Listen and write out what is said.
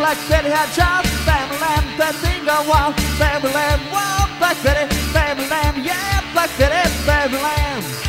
Black Betty had child, family lamb, that thing go wild, family lamb, wild, Black Betty, family lamb, yeah, Black Betty, family lamb.